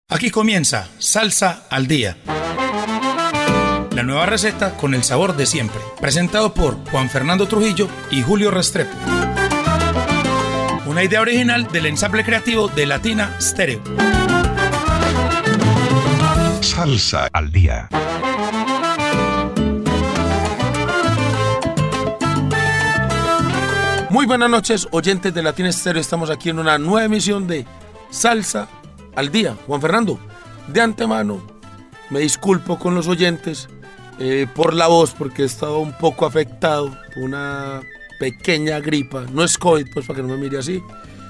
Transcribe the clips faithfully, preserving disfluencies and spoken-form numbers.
Aquí comienza Salsa al Día. La nueva receta con el sabor de siempre. Presentado por Juan Fernando Trujillo y Julio Restrepo. Una idea original del ensamble creativo de Latina Stereo. Salsa al Día. Muy buenas noches, oyentes de Latina Stereo. Estamos aquí en una nueva emisión de Salsa al Día. Juan Fernando, de antemano me disculpo con los oyentes eh, por la voz, porque he estado un poco afectado por una pequeña gripa. No es COVID, pues, para que no me mire así,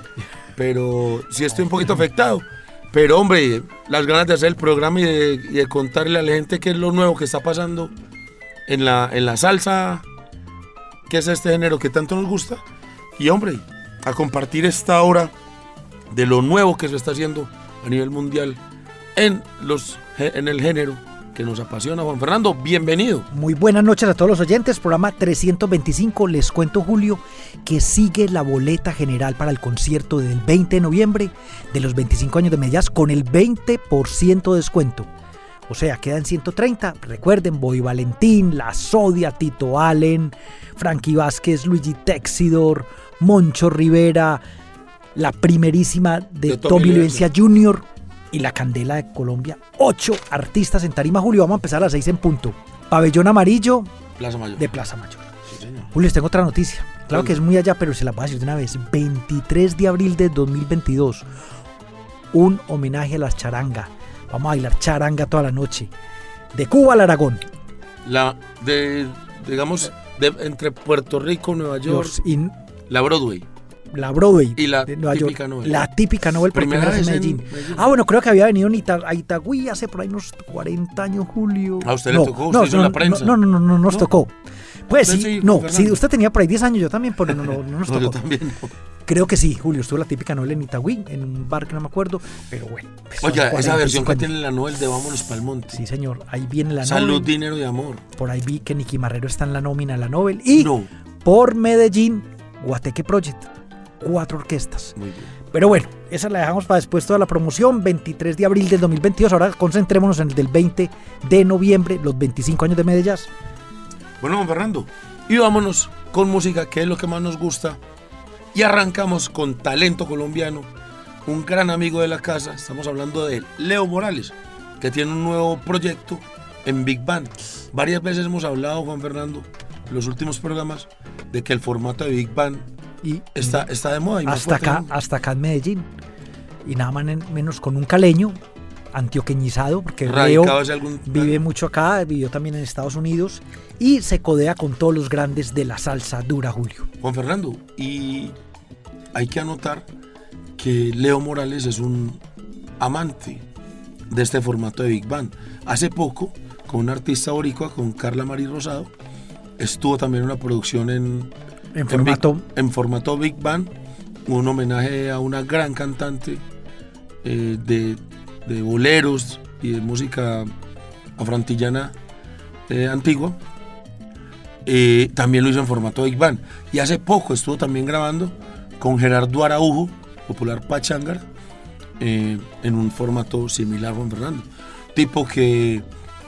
pero sí estoy un poquito afectado. Pero hombre, las ganas de hacer el programa y de, y de contarle a la gente qué es lo nuevo que está pasando en la, en la salsa, que es este género que tanto nos gusta. Y hombre, a compartir esta hora de lo nuevo que se está haciendo a nivel mundial en, los, en el género que nos apasiona. Juan Fernando, bienvenido. Muy buenas noches a todos los oyentes, programa trescientos veinticinco. Les cuento, Julio, que sigue la boleta general para el concierto del veinte de noviembre de los veinticinco años de Medellín con el veinte por ciento de descuento. O sea, quedan ciento treinta. Recuerden, Boy Valentín, La Sodia, Tito Allen, Frankie Vázquez, Luigi Texidor, Moncho Rivera, la primerísima de, de Tommy Livencia junior y la Candela de Colombia. Ocho artistas en tarima, Julio. Vamos a empezar a las seis en punto. Pabellón Amarillo, Plaza Mayor. de Plaza Mayor. Sí, señor. Julio, les tengo otra noticia. Claro ¿Cuál? Que es muy allá, pero se la voy a decir de una vez. veintitrés de abril de dos mil veintidós. Un homenaje a las charangas. Vamos a bailar charanga toda la noche. De Cuba al Aragón. La de, digamos, de, entre Puerto Rico, Nueva York, y la Broadway. La Broadway y la de Nueva típica York. Nobel. La típica Nobel por primera vez en Medellín. Medellín. Ah, bueno, creo que había venido Ita- a Itagüí hace por ahí unos cuarenta años, Julio. ¿A usted no, le tocó? ¿Usted no, hizo no, la prensa? No, no, no, no, no nos ¿No? tocó. Pues ¿Usted sí, sí, no, Fernando? sí, usted tenía por ahí diez años, yo también, pero no, no, no nos No, tocó. yo también no. Creo que sí, Julio, estuvo la típica Nobel en Itagüí, en un bar que no me acuerdo, pero bueno. pues Oiga, hace esa versión cuarenta y cinco que años. tiene la Nobel de Vámonos Pa'l Monte. Sí, señor, ahí viene la Salud, Nobel. dinero y amor. Por ahí vi que Nicky Marrero está en la nómina de la Nobel. Y No. por Medellín, Guateque Project. Cuatro orquestas. Muy bien. Pero bueno, esa la dejamos para después, toda la promoción. veintitrés de abril del dos mil veintidós. Ahora concentrémonos en el del veinte de noviembre, los veinticinco años de Medellín. Bueno, Juan Fernando, y vámonos con música, que es lo que más nos gusta. Y arrancamos con talento colombiano, un gran amigo de la casa. Estamos hablando de Leo Morales, que tiene un nuevo proyecto en Big Band. Varias veces hemos hablado, Juan Fernando, en los últimos programas, de que el formato de Big Band Y está, está de moda. Y más hasta fuerte acá, aún. hasta acá en Medellín. Y nada más en- menos con un caleño antioqueñizado, porque Leo Radicado hace algún vive año. mucho acá, vivió también en Estados Unidos y se codea con todos los grandes de la salsa dura, Julio. Juan Fernando, y hay que anotar que Leo Morales es un amante de este formato de Big Band. Hace poco, con una artista boricua, con Carla Mari Rosado, estuvo también en una producción en, En formato- Big, en formato Big Band, un homenaje a una gran cantante eh, de, de boleros y de música afroantillana eh, antigua. Eh, también lo hizo en formato Big Band. Y hace poco estuvo también grabando con Gerardo Araujo, popular Pachangara, eh, en un formato similar, Juan Fernando. Tipo que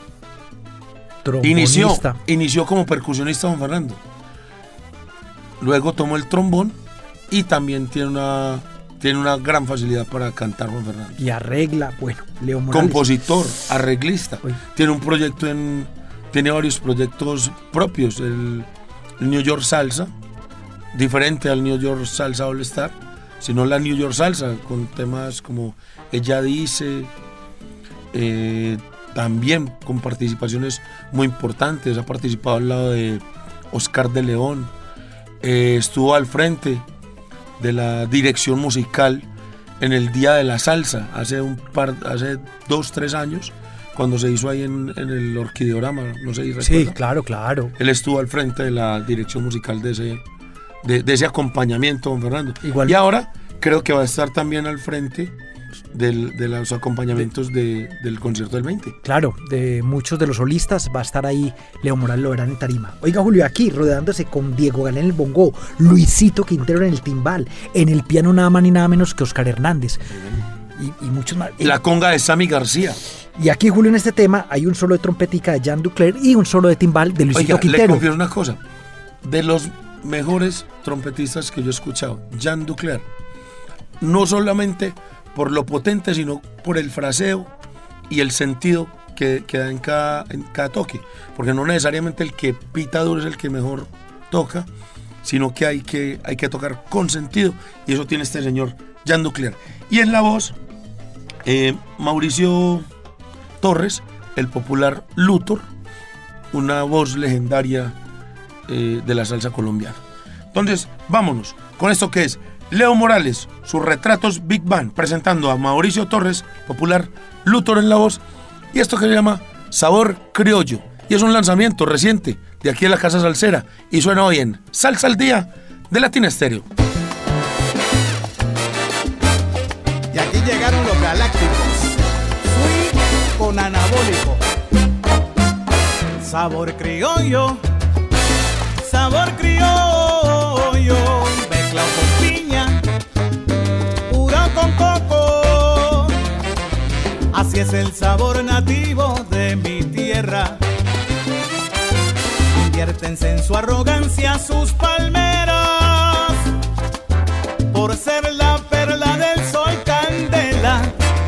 inició, Trombonista. inició como percusionista, Juan Fernando. Luego tomó el trombón y también tiene una, tiene una gran facilidad para cantar, Juan Fernando. Y arregla, bueno, Leo Morales. Compositor, arreglista. Uy. Tiene un proyecto en, tiene varios proyectos propios. El, el New York Salsa, diferente al New York Salsa All Star, sino la New York Salsa, con temas como Ella Dice, eh, también con participaciones muy importantes. Ha participado al lado de Oscar de León, eh, estuvo al frente de la dirección musical en el Día de la Salsa hace un par, hace dos, tres años, cuando se hizo ahí en, en el Orquideorama, no sé si recuerda. Sí, claro, claro. Él estuvo al frente de la dirección musical de ese, de, de ese acompañamiento, don Fernando. Igual. Y ahora creo que va a estar también al frente del, de los acompañamientos de, del concierto del veinte. Claro, de muchos de los solistas va a estar ahí Leo Morales, lo verán en tarima. Oiga, Julio, aquí rodeándose con Diego Galán en el bongo, Luisito Quintero en el timbal, en el piano nada más ni nada menos que Oscar Hernández. y, y muchos más. La conga de Sammy García. Y aquí, Julio, en este tema hay un solo de trompetica de Jean Ducler y un solo de timbal de Luisito Oiga, Quintero. le confieso una cosa. De los mejores trompetistas que yo he escuchado, Jean Ducler, no solamente por lo potente, sino por el fraseo y el sentido que, que da en cada, en cada toque. Porque no necesariamente el que pita duro es el que mejor toca, sino que hay que, hay que tocar con sentido. Y eso tiene este señor Jean Ducler. Y en la voz, eh, Mauricio Torres, el popular Luthor, una voz legendaria eh, de la salsa colombiana. Entonces, vámonos con esto que es Leo Morales, sus retratos Big Band, presentando a Mauricio Torres, popular Luthor en la voz, y esto que se llama Sabor Criollo. Y es un lanzamiento reciente de aquí en la Casa Salsera y suena hoy en Salsa al Día de Latina Estéreo. Y aquí llegaron los galácticos, Sweet con anabólico. Sabor criollo, sabor criollo, mezclado con piña, purado con coco. Así es el sabor nativo de mi tierra. Inviértense en su arrogancia sus palmeras, por ser la perla del sol candela.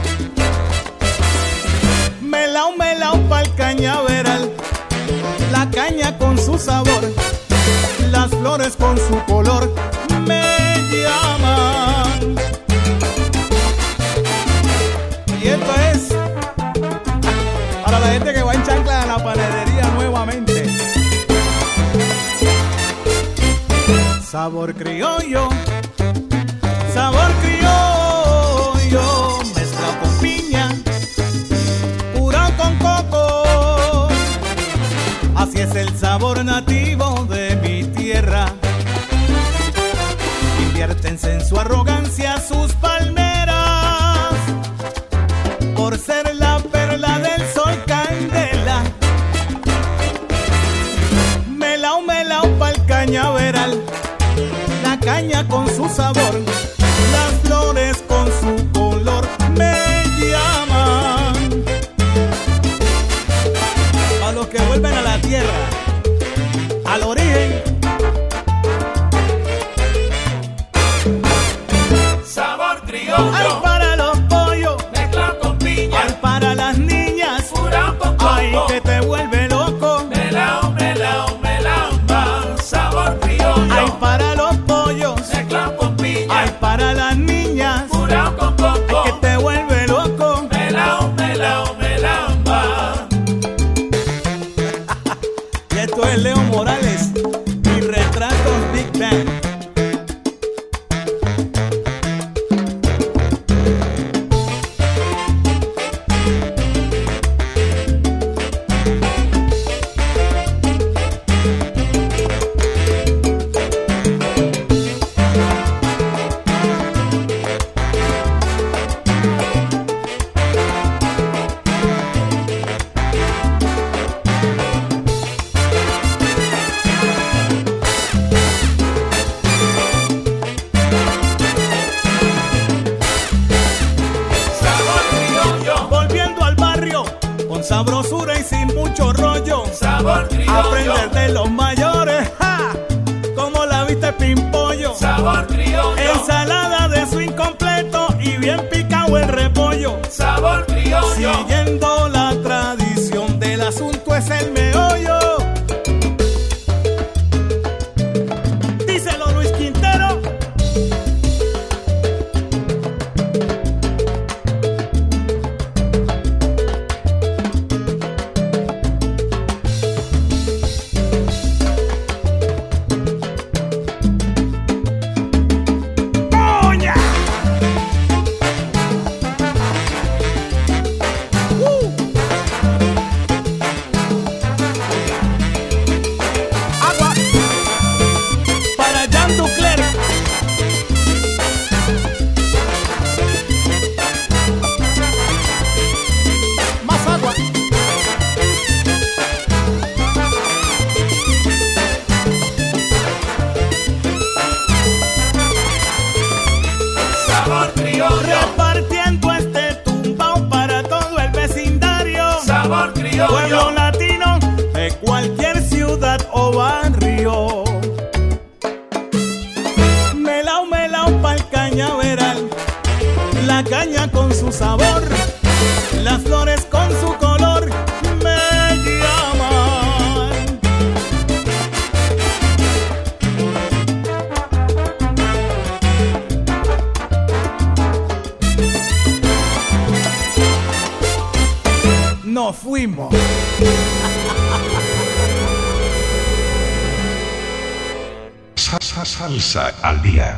Melao, melao pa'l cañaveral, la caña con su sabor, las flores con su color me llaman. Y esto es para la gente que va en chancla a la panadería nuevamente. Sabor criollo, sabor criollo, mezclado con piña, purado con coco. Así es el sabor nativo de mi tierra. Inviértense en su arrogancia sus palmeras, por ser la perla del sol candela. Melao, melao pa'l cañaveral, la caña con su sabor, las flores con su color me llaman. A los que vuelven a la tierra, al origen. Sabor criollo, Ay, para los pollos, mezclado con piña, ay, para las niñas, purado con coco. ay, que te vuelve loco. Melao, melao, melao, sabor criollo, Ay, para los pollos, mezclado con piña, ay, para las niñas, purado con coco. que te vuelve loco. Melao, melao, melao, Y esto es Leo Morales y retratos Big Band. Volviendo al barrio con sabrosura y sin mucho rollo. sabor criollo, Aprender de los mayores, ¡ja! Como la viste Pimpollo. sabor criollo, Ensalada de su incompleto y bien picado el repollo. sabor criollo, Siguiendo la tradición del asunto es el meollo. Díselo Luis Quintero. ¡Oña! ¡Uh! sabor criollo. Pueblo latino de cualquier ciudad o barrio. Melao, melao pa'l cañaveral. La caña con su sabor, las flores con su color me llaman. Nos fuimos. Salsa, salsa al día.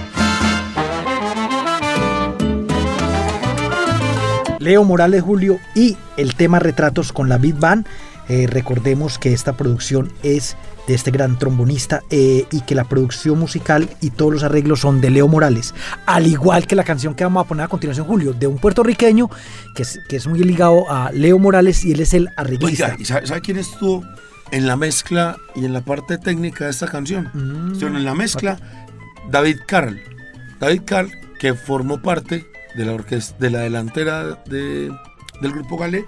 Leo Morales, Julio, y el tema Retratos con la Big Band. Eh, recordemos que esta producción es de este gran trombonista eh, y que la producción musical y todos los arreglos son de Leo Morales, al igual que la canción que vamos a poner a continuación, Julio, de un puertorriqueño que es, que es muy ligado a Leo Morales, y él es el arreglista. Oiga, ¿y sabe, sabe quién estuvo en la mezcla y en la parte técnica de esta canción? Mm. Estuvieron en la mezcla David Carl. David Carl, que formó parte de la orquesta, de la delantera de, del grupo Galé,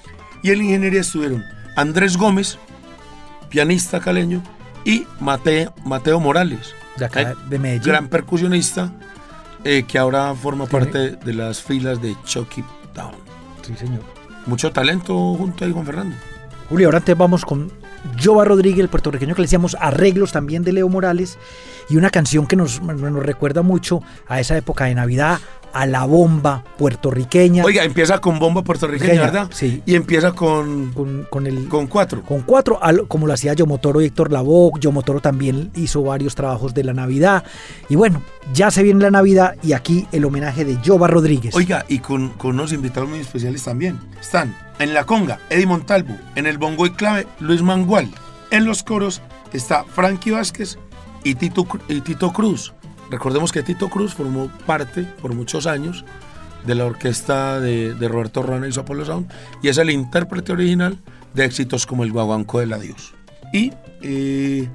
y en ingeniería estuvieron Andrés Gómez, pianista caleño, y Mateo, Mateo Morales, De acá, eh, de Medellín. gran percusionista, eh, que ahora forma Tiene- parte de las filas de Chucky Town. Sí, señor. Mucho talento junto ahí, Juan Fernando. Julio, ahora antes vamos con Jova Rodríguez, el puertorriqueño que le decíamos, arreglos también de Leo Morales, y una canción que nos, nos recuerda mucho a esa época de Navidad, a la bomba puertorriqueña. Oiga, empieza con bomba puertorriqueña, Pequeña, ¿verdad? sí. Y empieza con, con, con el... con cuatro. Con cuatro, al- como lo hacía Yomotoro y Héctor Lavoe. Yomotoro también hizo varios trabajos de la Navidad. Y bueno, ya se viene la Navidad y aquí el homenaje de Jova Rodríguez. Oiga, y con, con unos invitados muy especiales también. Están en la conga, Eddie Montalvo. En el bongo y clave, Luis Mangual. En los coros está Frankie Vázquez y Tito, Cru- y Tito Cruz. Recordemos que Tito Cruz formó parte por muchos años de la orquesta de, de Roberto Ruana y su Apollo Sound, y es el intérprete original de éxitos como El Guaguancó del Adiós. Y eh,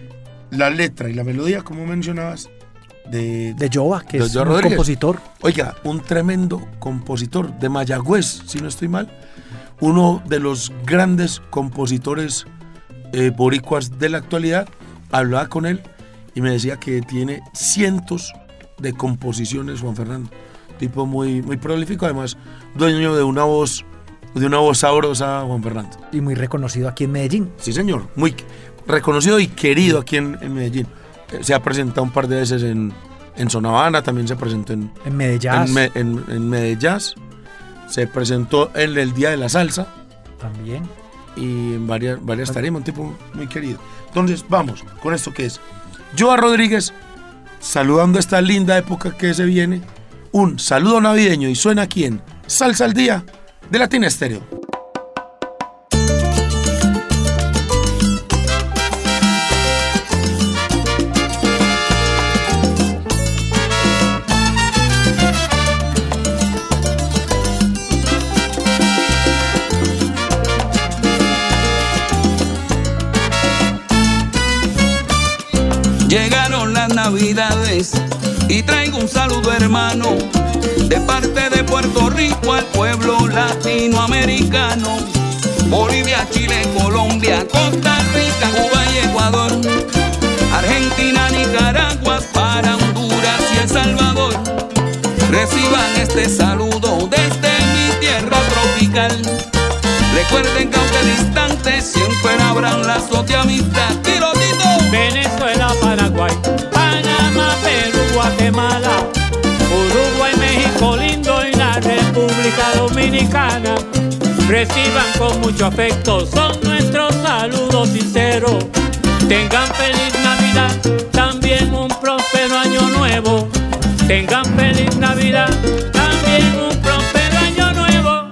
la letra y la melodía, como mencionabas, de, de Jova, que de es Jova un Rodríguez. compositor. Oiga, un tremendo compositor de Mayagüez, si no estoy mal. Uno de los grandes compositores eh, boricuas de la actualidad. Hablaba con él y me decía que tiene cientos de composiciones, Juan Fernando. Tipo muy, muy prolífico, además dueño de una voz, de una voz sabrosa, Juan Fernando. Y muy reconocido aquí en Medellín. Sí, señor, muy reconocido y querido aquí en, en Medellín. Eh, Se ha presentado un par de veces en, en Sonavana, también se presentó en, En Medellín. en, Me- en, en Medellín, se presentó en el Día de la Salsa También. y en varias, varias tarimas, un tipo muy querido. Entonces, vamos con esto que es Jova Rodríguez, saludando esta linda época que se viene. Un saludo navideño y suena aquí en Salsa al Día de Latina Estéreo. Llegaron las navidades y traigo un saludo hermano de parte de Puerto Rico al pueblo latinoamericano. Bolivia, Chile, Colombia, Costa Rica, Cuba y Ecuador, Argentina, Nicaragua, para Honduras y El Salvador. Reciban este saludo desde mi tierra tropical. Recuerden que aunque distantes siempre habrán lazos de amistad. Tiro, Tito. Venezuela, Paraguay, Panamá, Perú, Guatemala, Uruguay, México lindo y la República Dominicana. Reciban con mucho afecto, son nuestros saludos sinceros. Tengan feliz Navidad, también un próspero año nuevo. Tengan feliz Navidad, también un próspero año nuevo.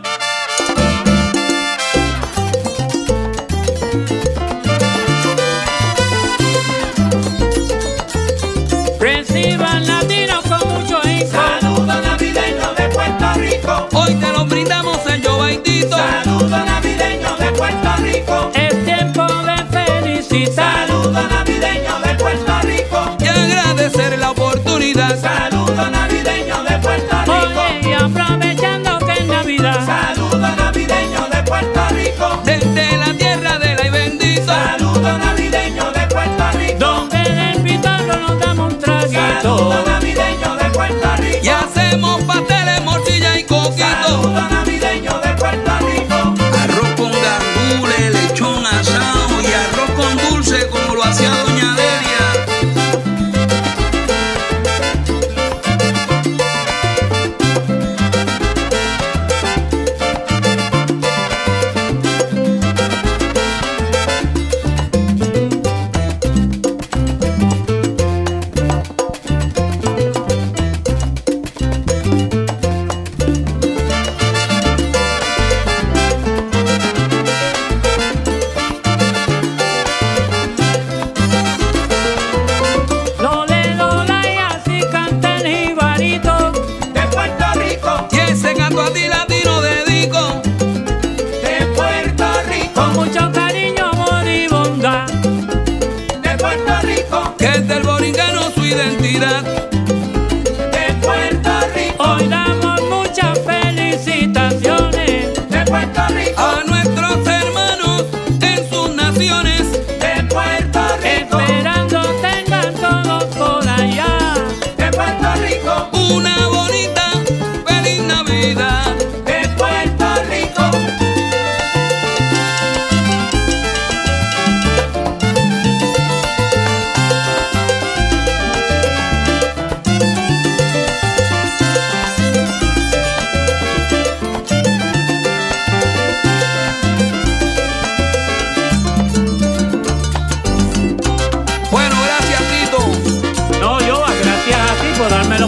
Reciban latinos con mucho ahínco. Saludo navideño de Puerto Rico. Hoy te lo brindamos el Jova y Tito. Saludo navideño de Puerto Rico. Es tiempo de felicitar. Saludo navideño de Puerto Rico. Y agradecer la oportunidad. Saludo navideño de Puerto Rico. Oye, y aprovechar.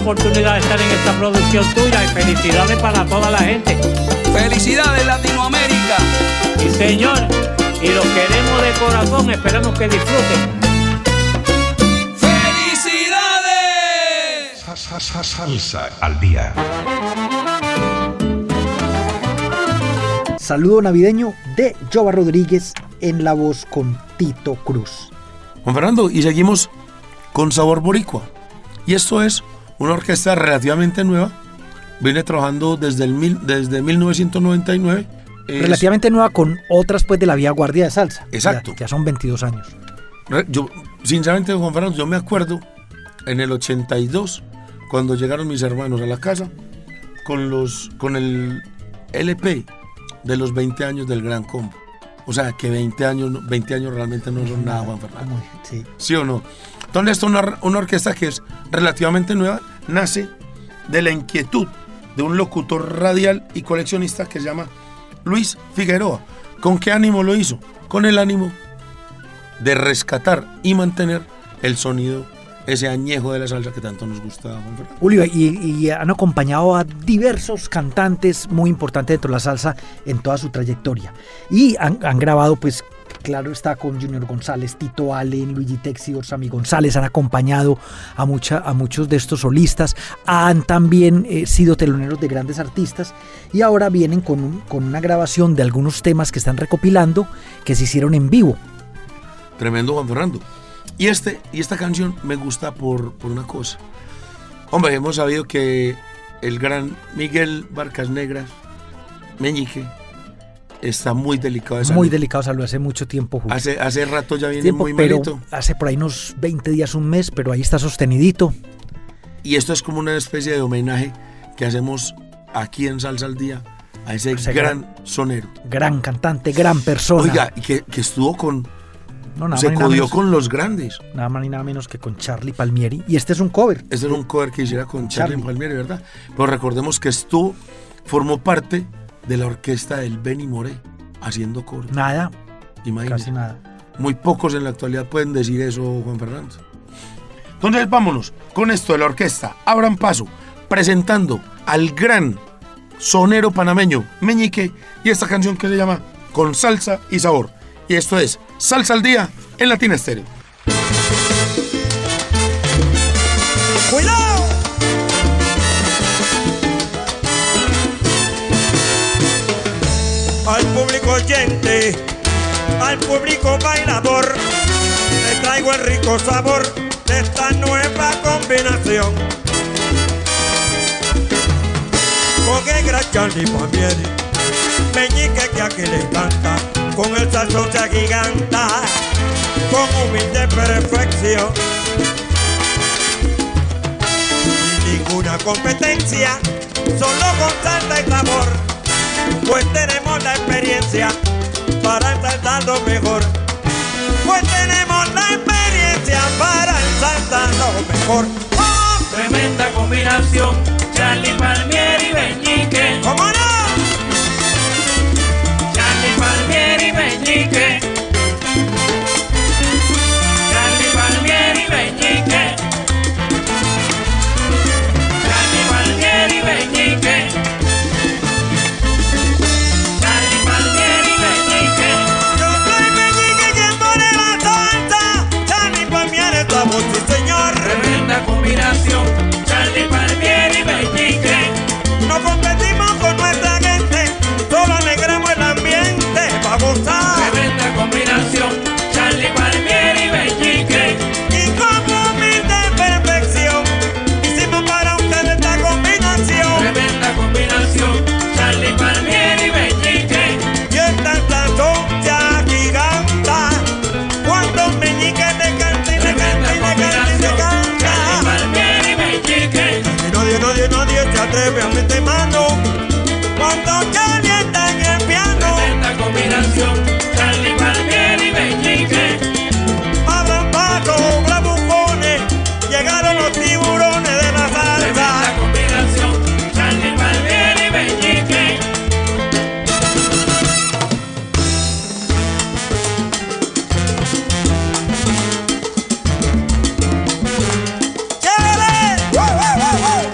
oportunidad de estar en esta producción tuya y felicidades para toda la gente. Felicidades Latinoamérica. Sí, señor, y los queremos de corazón, esperamos que disfruten. ¡Felicidades! Sa- sa- sa- Salsa al día. Saludo navideño de Jova Rodríguez en la voz con Tito Cruz. Juan Fernando, y seguimos con sabor boricua. Y esto es una orquesta relativamente nueva. Viene trabajando desde, el mil, desde mil novecientos noventa y nueve. Es, Relativamente nueva con otras pues de la vía guardia de salsa. Exacto. Ya, ya son veintidós años. Yo, sinceramente, Juan Fernando, yo me acuerdo en el ochenta y dos, cuando llegaron mis hermanos a la casa, con, los, con el L P de los veinte años del Gran Combo. O sea, que veinte años, veinte años realmente no son nada, Juan Fernando. Sí. ¿Sí o no? Entonces, esta es una, una orquesta que es relativamente nueva, nace de la inquietud de un locutor radial y coleccionista que se llama Luis Figueroa. ¿Con qué ánimo lo hizo? Con el ánimo de rescatar y mantener el sonido, ese añejo de la salsa que tanto nos gusta, Juan Fernando. Julio, y, y han acompañado a diversos cantantes muy importantes dentro de la salsa en toda su trayectoria. Y han, han grabado, pues, claro está, con Junior González, Tito Allen, Luigi Texi, Sammy González. Han acompañado a, mucha, a muchos de estos solistas. Han también eh, sido teloneros de grandes artistas. Y ahora vienen con, un, con una grabación de algunos temas que están recopilando, que se hicieron en vivo. Tremendo, Juan Fernando. Y, este, y esta canción me gusta por, por una cosa. Hombre, hemos sabido que el gran Miguel Barcas Negras, Meñique, está muy delicado de salud. Muy delicado de salud, hace mucho tiempo, Julio. Hace, hace rato ya viene tiempo, muy pero malito. Hace por ahí unos veinte días, un mes, pero ahí está sostenidito. Y esto es como una especie de homenaje que hacemos aquí en Salsa al Día a ese, ese gran, gran sonero. Gran cantante, gran persona. Oiga, y que, que estuvo con... No, nada se más ni nada codió menos- con los grandes. Nada más ni nada menos que con Charlie Palmieri. Y este es un cover. Este es un cover que hiciera con Charlie Charlie. Palmieri, ¿verdad? Pero recordemos que estuvo, formó parte de la orquesta del Benny Moré, haciendo coro. Nada, Imagínese. casi nada. Muy pocos en la actualidad pueden decir eso, Juan Fernando. Entonces vámonos con esto de la orquesta. Abran paso, presentando al gran sonero panameño Meñique y esta canción que se llama Con Salsa y Sabor. Y esto es Salsa al Día en Latina Estéreo. ¡Cuidado! Al público oyente, al público bailador, le traigo el rico sabor de esta nueva combinación. Con el gran Charlie Palmieri, Meñique que aquí le encanta, con el sazón se agiganta, con humilde perfección. Sin ninguna competencia, solo con salsa y sabor, pues tenemos la experiencia para ensalzar lo mejor. Pues tenemos la experiencia para ensalzar lo mejor. ¡Oh! Tremenda combinación, Charlie Palmieri y Meñique. ¿Cómo no? Charlie Palmieri y Meñique. Charlie Palmieri y Meñique. Charlie Palmieri y Meñique. Charlie Palmieri y Meñique. Yo soy Meñique quien pone la salsa. Charlie Palmieri es la voz, sí señor. Tremenda combinación, Charlie Palmieri y Meñique. No competimos con nuestra gente, solo alegramos el ambiente para gozar. Tremenda combinación, Charlie Palmieri y Meñique. Y con humilde perfección hicimos para ustedes esta combinación. Tremenda combinación, Charlie Palmieri y Meñique. Y esta sazón se agiganta cuando Meñique te canta y te canta y te canta y te Charlie canta. Palmieri y Meñique. Y nadie, nadie, nadie se atreve a meter mano cuando Charlie está en el piano. Tremenda combinación, Charlie Palmieri y Meñique. Abran paso, bravucones, llegaron los tiburones de la Tremenda salsa. combinación, Charlie Palmieri y Meñique. ¡Chévere! ¡Wow, wow, wow, wow!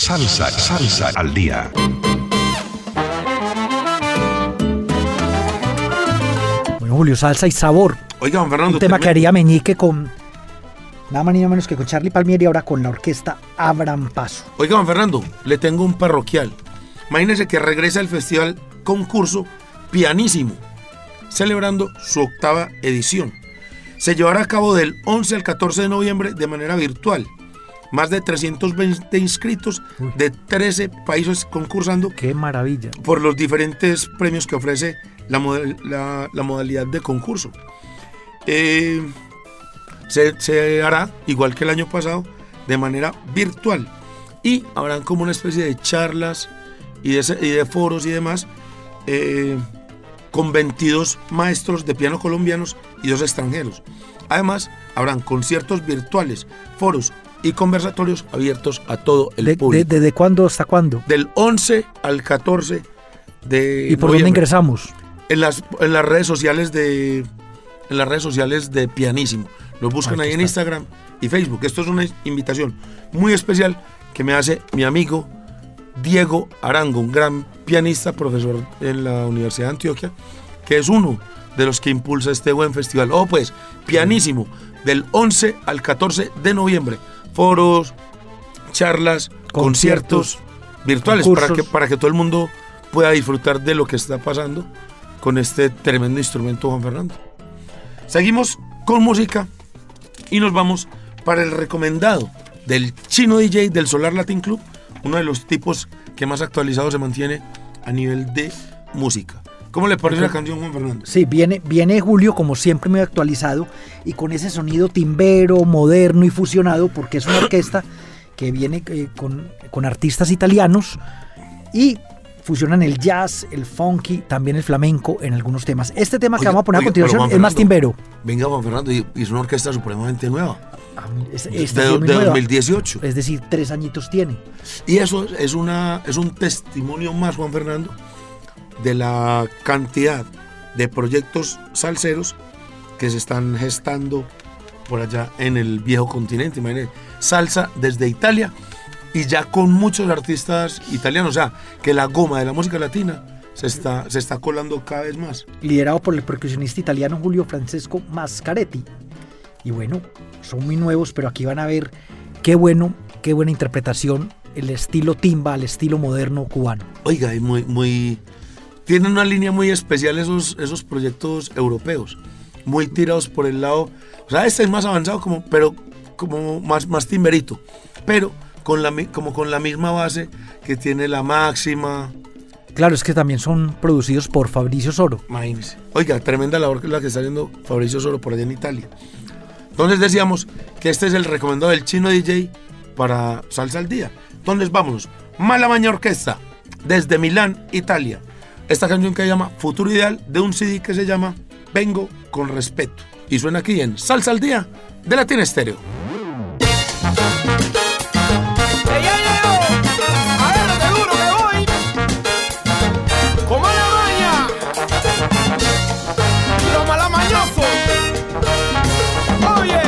Salsa, salsa al día. Bueno, Julio, salsa y sabor. Oiga, Juan Fernando. Un tema te- que haría Meñique con nada más ni nada menos que con Charly Palmieri, ahora con la orquesta Abran Paso. Oiga, Juan Fernando, le tengo un parroquial. Imagínese que regresa el festival concurso Pianísimo, celebrando su octava edición. Se llevará a cabo del once al catorce de noviembre de manera virtual. Más de trescientos veinte inscritos de trece países concursando. ¡Qué maravilla! Por los diferentes premios que ofrece la, model, la, la modalidad de concurso. Eh, se, se hará, igual que el año pasado, de manera virtual. Y habrán como una especie de charlas y de, y de foros y demás, eh, con veintidós maestros de piano colombianos y dos extranjeros. Además, habrán conciertos virtuales, foros y conversatorios abiertos a todo el ¿De, público. de, ¿Desde cuándo hasta cuándo? Del once al catorce de ¿Y por noviembre. dónde ingresamos? En las, en las redes sociales de en las redes sociales de Pianísimo. Los buscan Aquí ahí en está. Instagram y Facebook. Esto es una invitación muy especial que me hace mi amigo Diego Arango, un gran pianista, profesor en la Universidad de Antioquia, que es uno de los que impulsa este buen festival. Oh, pues, Pianísimo, del once al catorce de noviembre. Foros, charlas, conciertos, Conciertos, virtuales para concursos. que, para que todo el mundo pueda disfrutar de lo que está pasando con este tremendo instrumento, Juan Fernando. Seguimos con música y nos vamos para el recomendado del Chino D J del Solar Latin Club, uno de los tipos que más actualizado se mantiene a nivel de música. ¿Cómo le parece Ok. la canción, Juan Fernando? Sí, viene, viene Julio, como siempre, muy actualizado y con ese sonido timbero, moderno y fusionado, porque es una orquesta que viene eh, con, con artistas italianos y fusionan el jazz, el funky, también el flamenco en algunos temas. Este tema que Oiga, vamos a poner oiga, a continuación pero Juan es más Fernando, timbero. Venga, Juan Fernando, y, y es una orquesta supremamente nueva, Ah, es- de, esta sí es muy de nueva. dos mil dieciocho. Es decir, tres añitos tiene. Y eso es, una, es un testimonio más, Juan Fernando, de la cantidad de proyectos salseros que se están gestando por allá en el viejo continente. Imagínense, salsa desde Italia y ya con muchos artistas italianos. O sea, que la goma de la música latina se está, se está colando cada vez más. Liderado por el percusionista italiano Julio Francesco Mascaretti. Y bueno, son muy nuevos, pero aquí van a ver qué bueno, qué buena interpretación, el estilo timba al estilo moderno cubano. Oiga, y muy, muy, tienen una línea muy especial esos, esos proyectos europeos, muy tirados por el lado, o sea, este es más avanzado, como, pero como más, más timberito, pero con la, mi- como con la misma base que tiene la Máxima. Claro, es que también son producidos por Fabricio Soro. Imagínense. Oiga, tremenda labor que es la que está haciendo Fabricio Soro por allá en Italia. Entonces decíamos que este es el recomendado del Chino D J para Salsa al Día. Entonces vámonos. Mala Maña Orquesta, desde Milán, Italia. Esta canción que se llama Futuro Ideal, de un C D que se llama Vengo con Respeto. Y suena aquí en Salsa al Día de Latin Estéreo. Agárrate duro que voy. Como la maña. Los malamañosos. Oye.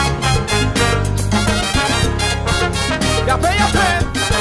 Ya fe, ya fe.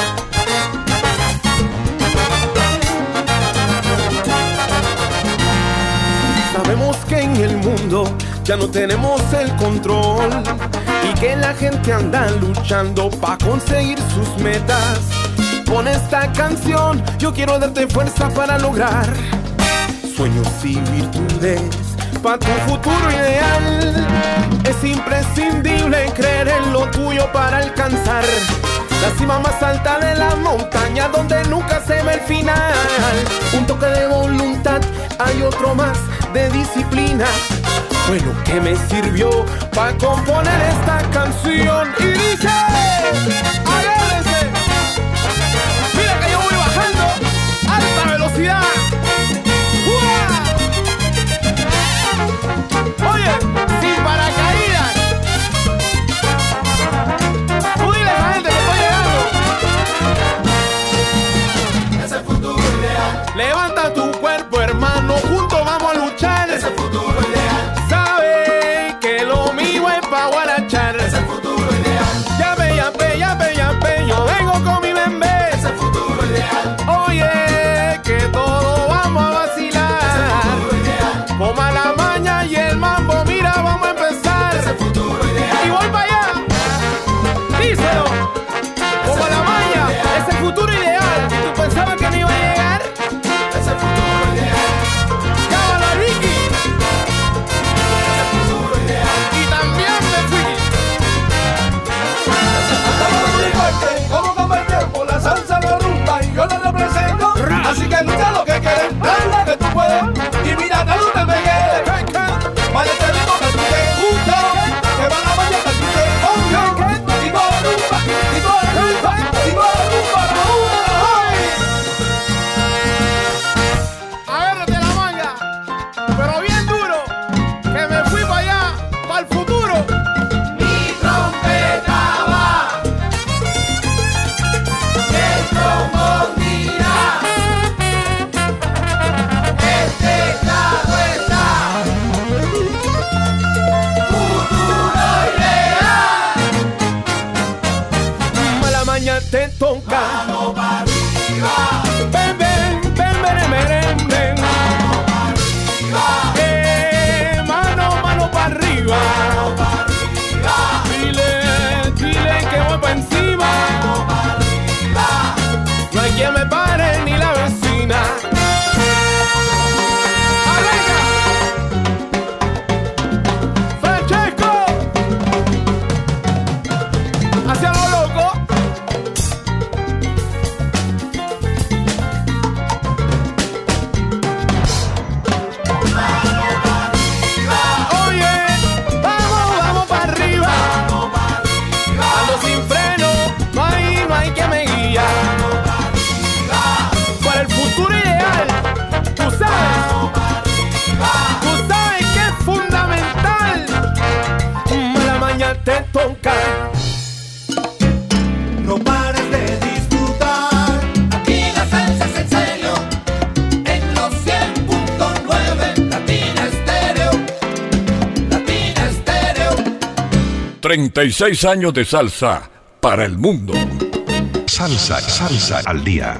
Sabemos que en el mundo ya no tenemos el control y que la gente anda luchando para conseguir sus metas. Con esta canción yo quiero darte fuerza para lograr sueños y virtudes para tu futuro ideal. Es imprescindible creer en lo tuyo para alcanzar la cima más alta de la montaña donde nunca se ve el final. Un toque de voluntad, hay otro más de disciplina. Fue lo que me sirvió para componer esta canción. Y dice, agárrense. Mira que yo voy bajando a alta velocidad. ¡Uah! Oye, sin paracaídas. Tú dile a la gente que estoy llegando. Ese futuro ideal. Levanta tu cuerpo, hermano, juntos vamos a luchar. Ese futuro ideal. Sabe que lo mío es pa' guarachar. Ese futuro ideal. Ya te toca. Mano para arriba. Ven, ven, ven, ven, ven, ven. Mano para arriba. Eh, mano, mano para arriba. Mano para arriba. Dile, dile que voy pa' encima. Mano para arriba. No hay quien me pare ni la vecina. Te toca. No pares de disfrutar. Aquí la salsa es en serio. En los cien punto nueve Latina Estéreo. Latina Estéreo. treinta y seis años de salsa para el mundo. Salsa, salsa al día.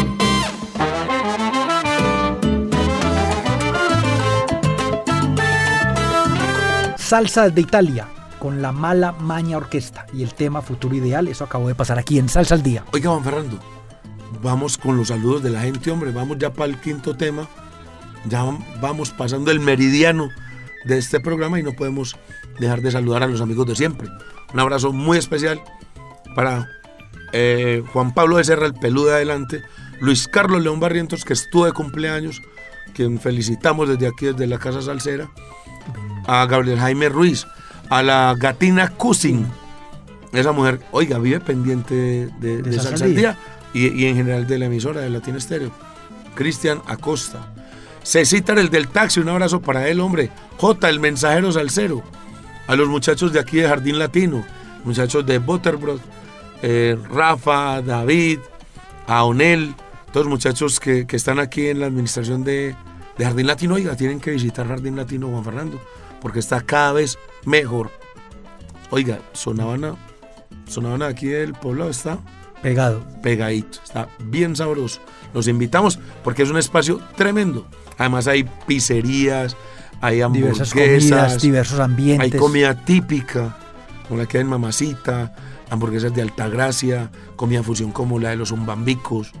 Salsa de Italia, con la Mala Maña Orquesta y el tema Futuro Ideal. Eso acabó de pasar aquí en Salsa al Día. Oiga, Juan Fernando, vamos con los saludos de la gente, hombre. Vamos ya para el quinto tema. Ya vamos pasando el meridiano de este programa y no podemos dejar de saludar a los amigos de siempre. Un abrazo muy especial para eh, Juan Pablo de Serra, el peludo de adelante, Luis Carlos León Barrientos, que estuvo de cumpleaños, quien felicitamos desde aquí, desde la Casa Salsera, a Gabriel Jaime Ruiz, a la Gatina Cousin, esa mujer, oiga, vive pendiente de, de, de Salsa al Día y, y en general de la emisora de Latina Estéreo. Cristian Acosta, Cecita el del taxi, un abrazo para él, hombre. J, el mensajero salsero, a los muchachos de aquí de Jardín Latino, muchachos de Butterbrot, eh, Rafa, David, a Onel, todos los muchachos que, que están aquí en la administración de, de Jardín Latino. Oiga, tienen que visitar Jardín Latino, Juan Fernando, porque está cada vez mejor. Oiga, sonaban, sonaban aquí del poblado, está pegado, pegadito, está bien sabroso. Los invitamos porque es un espacio tremendo. Además hay pizzerías, hay hamburguesas, diversas comidas, diversos ambientes. Hay comida típica, como la que hay en Mamacita, hamburguesas de Altagracia, comida fusión como la de los Umbambicos,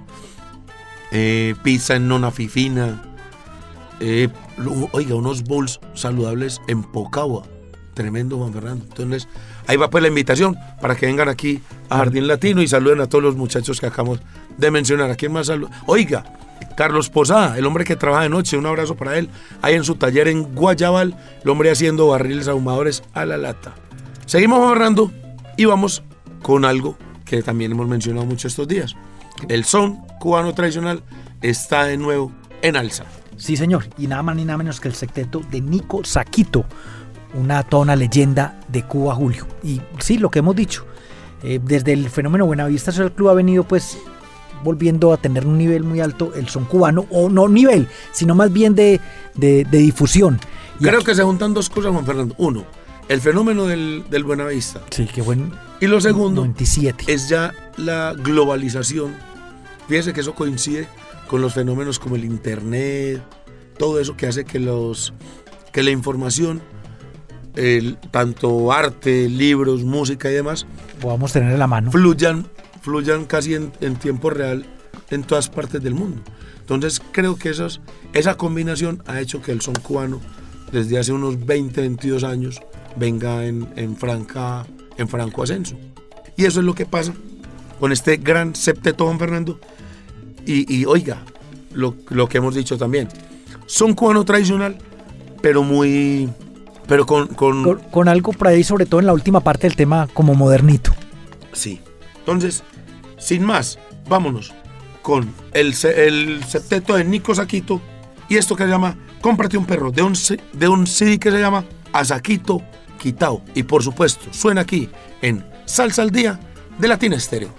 eh, pizza en Nona Fifina. Eh, oiga, unos bowls saludables en Pocahua. Tremendo, Juan Fernando. Entonces, ahí va pues la invitación para que vengan aquí a Jardín Latino y saluden a todos los muchachos que acabamos de mencionar. ¿A quién más saluda? Oiga, Carlos Posada, el hombre que trabaja de noche, un abrazo para él. Ahí en su taller en Guayabal, el hombre haciendo barriles ahumadores a la lata. Seguimos, Juan Fernando, y vamos con algo que también hemos mencionado mucho estos días. El son cubano tradicional está de nuevo en alza. Sí, señor, y nada más ni nada menos que el sexteto de Nico Saquito, una toda una leyenda de Cuba, Julio. Y sí, lo que hemos dicho, eh, desde el fenómeno Buenavista Social Club ha venido pues volviendo a tener un nivel muy alto el son cubano, o no nivel, sino más bien de, de, de difusión. Y creo aquí, que se juntan dos cosas, Juan Fernando. Uno, el fenómeno del, del Buenavista. Sí, qué buen. Y lo segundo noventa y siete. Es ya la globalización. Fíjese que eso coincide con los fenómenos como el internet, todo eso que hace que los que la información, el, tanto arte, libros, música y demás, podamos tener en la mano, fluyan, fluyan casi en, en tiempo real en todas partes del mundo. Entonces creo que esos, esa combinación ha hecho que el son cubano desde hace unos veinte, veintidós años venga en, en, franca, en franco ascenso. Y eso es lo que pasa con este gran septeto, Juan Fernando. Y, y oiga, lo, lo que hemos dicho también, son cubano tradicional, pero muy, pero con con, con con algo por ahí, sobre todo en la última parte del tema, como modernito. Sí. Entonces, sin más, vámonos con el, el septeto de Nico Saquito y esto que se llama Cómprate un perro, de un, de un C D que se llama A Saquito Quitao. Y por supuesto, suena aquí en Salsa al Día de Latina Estéreo.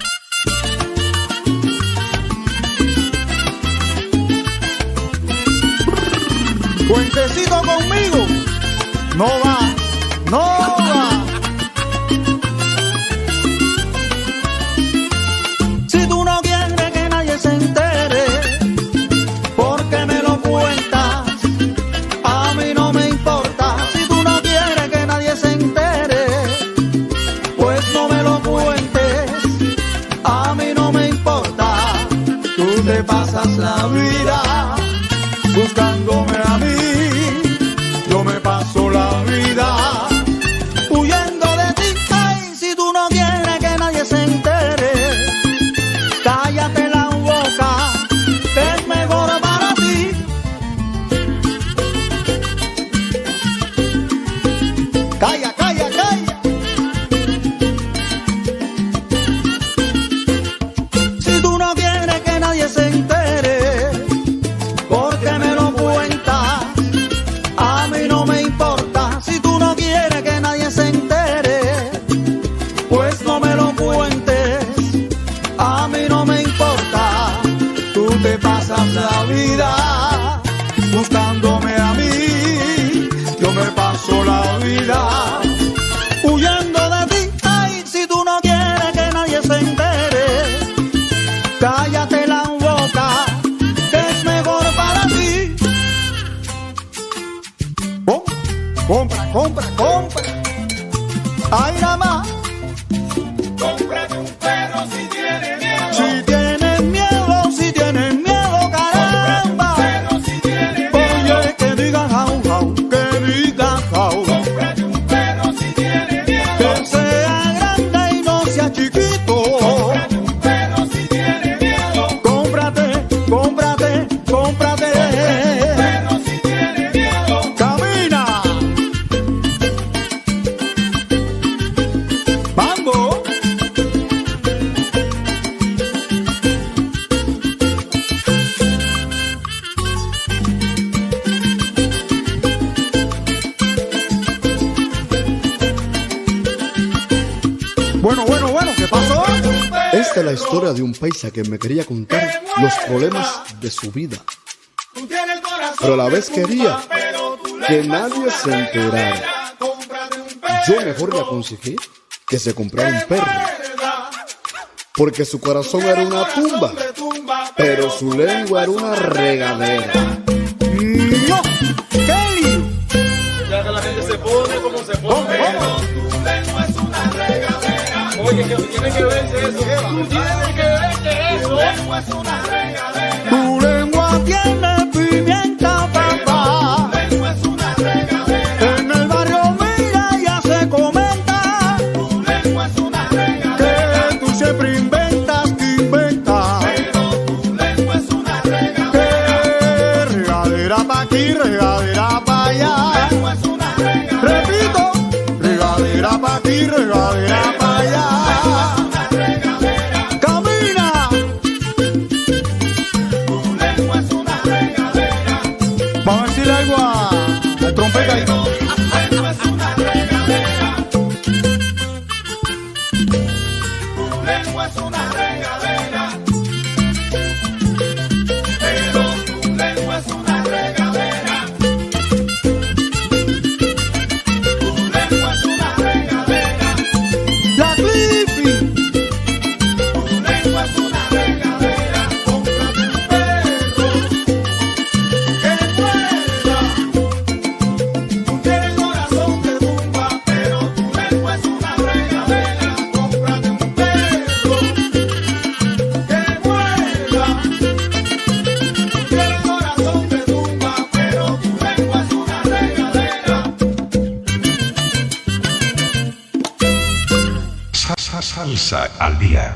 Cuentecito conmigo, no va, no va. buscándome a mí. Yo me paso la vida huyendo de ti. Ay, si tú no quieres que nadie se entere, cállate la boca, que es mejor para ti. Oh, compra, compra, compra. Ay, nada más. Cómprate un perro si tienes miedo. Si tienes miedo, si tienes miedo, caramba. Cómprate un perro si tienes miedo. Oye, que diga jau, jau, que diga jau. Cómprate un perro si tienes miedo. Que sea grande y no sea chiquito. Cómprate un perro si tienes miedo. Cómprate, cómprate, cómprate. Un perro si tienes miedo. Camina. Mango. Bueno, bueno, bueno, ¿qué pasó? Esta es la historia de un paisa que me quería contar los problemas de su vida, pero a la vez quería que nadie se enterara. Yo mejor le aconsejé que se comprara un perro, porque su corazón era una tumba, pero su lengua era una regadera. ¡No! ¡Kelly! Ya que la gente se pone como se pone. Tu lengua es una regadera. Oye, que tiene que verse eso. Tiene que verse eso. Tu lengua es una regadera. Tu lengua tiene pimienta, papá. Tu lengua es una regadera. En el barrio mira ya se comenta Tu lengua es una regadera. que tú siempre inventas, que inventas. Pero tu lengua es una regadera. Que regadera pa' aquí, regadera pa' allá. Tu lengua es una regadera. Repito, regadera pa' aquí, regadera pa' allá. Una regadera. Camina. Tu lengua es una regadera. Vamos a decirle algo a- al trompeta ahí. Tu lengua es una regadera. Tu lengua es una regadera. Pero tu lengua es una regadera. Tu lengua es una regadera. La Cliffy. Tu lengua es una regadera. Cómprate un perro que muerda. Tú tienes corazón de tumba, pero tu lengua es una regadera. Cómprate un perro que muerda. Tú tienes corazón de tumba, pero tu lengua es una regadera. Sa- sa- Salsa al día.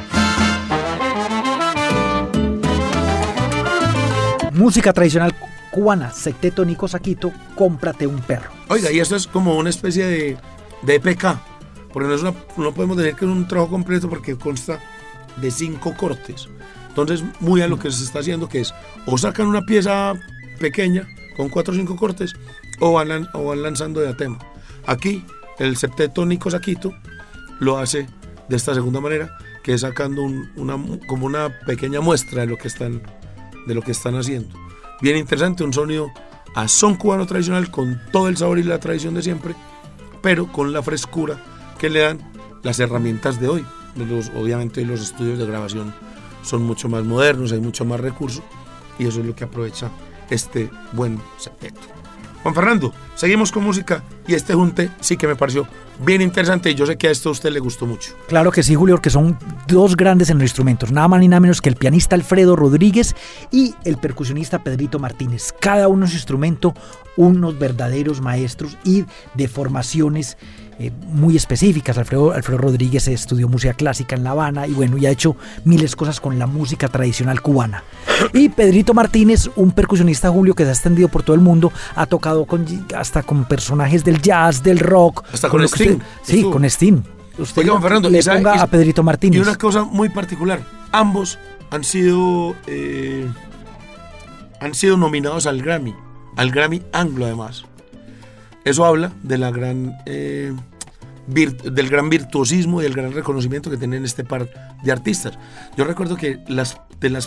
Música tradicional cubana, Septeto Nico Saquito, Cómprate un perro. Oiga, y esto es como una especie de, de E P K, porque no, es una, no podemos decir que es un trabajo completo porque consta de cinco cortes. Entonces, muy a lo que se está haciendo, que es o sacan una pieza pequeña con cuatro o cinco cortes o van, lan- o van lanzando de a tema. Aquí, el Septeto Nico Saquito lo hace de esta segunda manera, que es sacando un- una, como una pequeña muestra de lo que están, de lo que están haciendo. Bien interesante, un sonido a son cubano tradicional con todo el sabor y la tradición de siempre, pero con la frescura que le dan las herramientas de hoy. Los, obviamente hoy los estudios de grabación son mucho más modernos, hay mucho más recursos y eso es lo que aprovecha este buen septeto. Juan Fernando, seguimos con música y este junte sí que me pareció bien interesante y yo sé que a esto a usted le gustó mucho. Claro que sí, Julio, porque son dos grandes en los instrumentos, nada más ni nada menos que el pianista Alfredo Rodríguez y el percusionista Pedrito Martínez. Cada uno en su instrumento, unos verdaderos maestros y de formaciones eh, muy específicas. Alfredo, Alfredo Rodríguez estudió música clásica en La Habana y bueno, y ha hecho miles de cosas con la música tradicional cubana. Y Pedrito Martínez, un percusionista, Julio, que se ha extendido por todo el mundo, ha tocado con, hasta con personajes del jazz, del rock. Hasta con lo que Sting. usted- sí, Estuvo. con Sting. Usted Oiga, Juan Fernando, le esa- ponga esa- a Pedrito Martínez. Y una cosa muy particular, ambos han sido eh, han sido nominados al Grammy, al Grammy Anglo además. Eso habla de la gran eh, vir- del gran virtuosismo y del gran reconocimiento que tienen este par de artistas. Yo recuerdo que las de las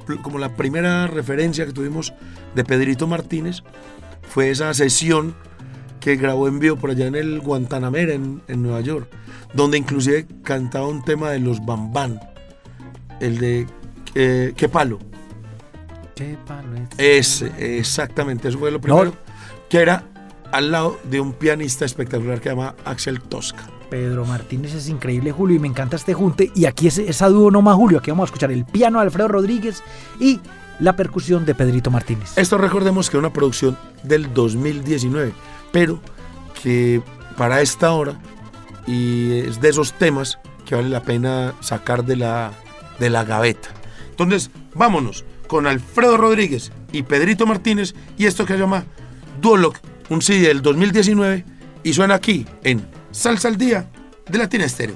como la primera referencia que tuvimos de Pedrito Martínez fue esa sesión que grabó en vivo por allá en el Guantanamera, en, en Nueva York, donde inclusive cantaba un tema de los Bambán, el de eh, ¿Qué palo? ¿Qué palo es? Ese, exactamente, eso fue lo primero, no. Que era al lado de un pianista espectacular que se llama Axel Tosca. Pedro Martínez es increíble, Julio, y me encanta este junte. Y aquí es esa dúo no más, Julio. Aquí vamos a escuchar el piano de Alfredo Rodríguez y la percusión de Pedrito Martínez. Esto recordemos que es una producción del dos mil diecinueve, pero que para esta hora y es de esos temas que vale la pena sacar de la, de la gaveta. Entonces, vámonos con Alfredo Rodríguez y Pedrito Martínez y esto que se llama Duoloc, un C D del dos mil diecinueve y suena aquí en Salsa al Día de Latina Estéreo.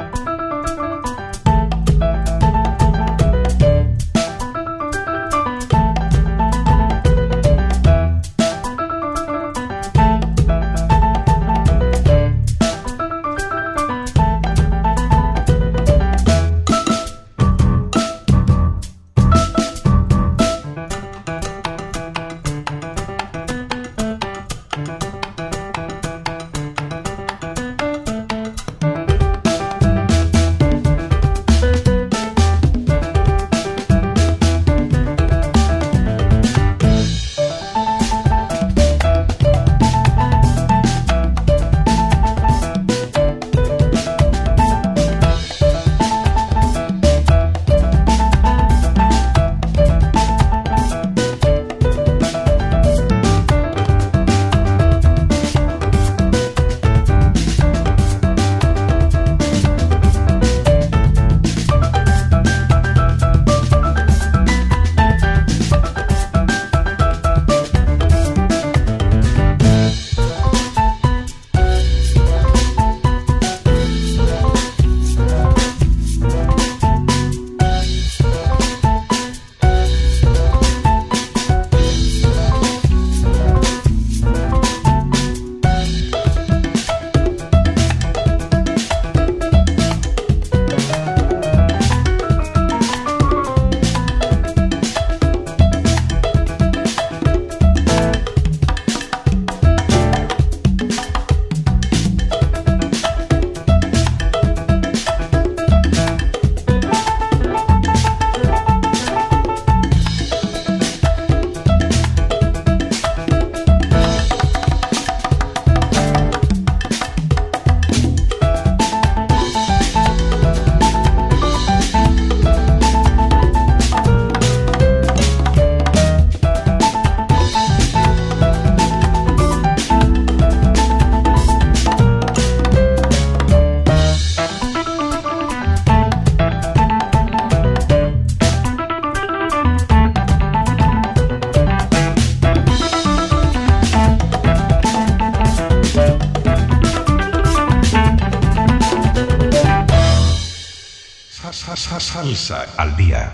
Salsa al Día.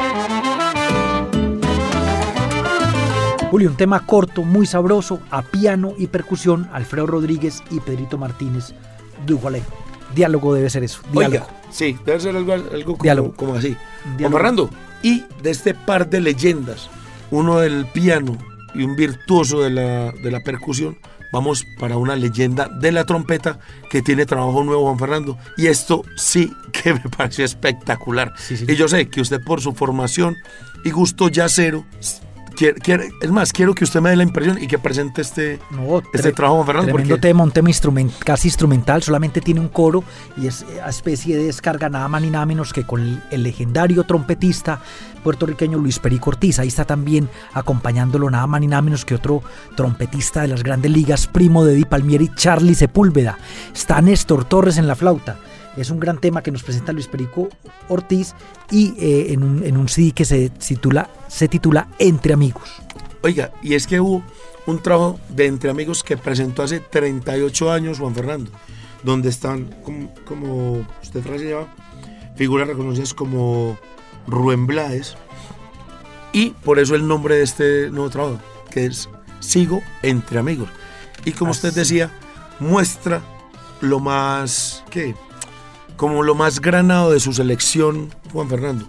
Julio, un tema corto, muy sabroso, a piano y percusión, Alfredo Rodríguez y Pedrito Martínez, Duvalé. Diálogo debe ser eso, diálogo. Oiga, sí, debe ser algo, algo como, como así. Juan Fernando, y de este par de leyendas, uno del piano y un virtuoso de la, de la percusión, vamos para una leyenda de la trompeta que tiene trabajo nuevo, Juan Fernando. Y esto sí que me pareció espectacular. Sí, sí. Y yo sé que usted, por su formación y gusto yacero, quiere, quiere, es más, quiero que usted me dé la impresión y que presente este, no, este tre- trabajo, Juan Fernando. Tremendo porque... tema, un tema instrument, casi instrumental, solamente tiene un coro y es una especie de descarga nada más ni nada menos que con el, el legendario trompetista puertorriqueño Luis Perico Ortiz. Ahí está también acompañándolo nada más ni nada menos que otro trompetista de las grandes ligas, primo de Eddie Palmieri, Charlie Sepúlveda. Está Néstor Torres en la flauta. Es un gran tema que nos presenta Luis Perico Ortiz y eh, en, un, en un C D que se titula, se titula Entre Amigos. Oiga, y es que hubo un trabajo de Entre Amigos que presentó hace treinta y ocho años Juan Fernando, donde están, como, como usted frase lleva, figuras reconocidas como Rubén Blades, y por eso el nombre de este nuevo trabajo, que es Sigo Entre Amigos. Y como Así. usted decía, muestra lo más, ¿qué? Como lo más granado de su selección, Juan Fernando,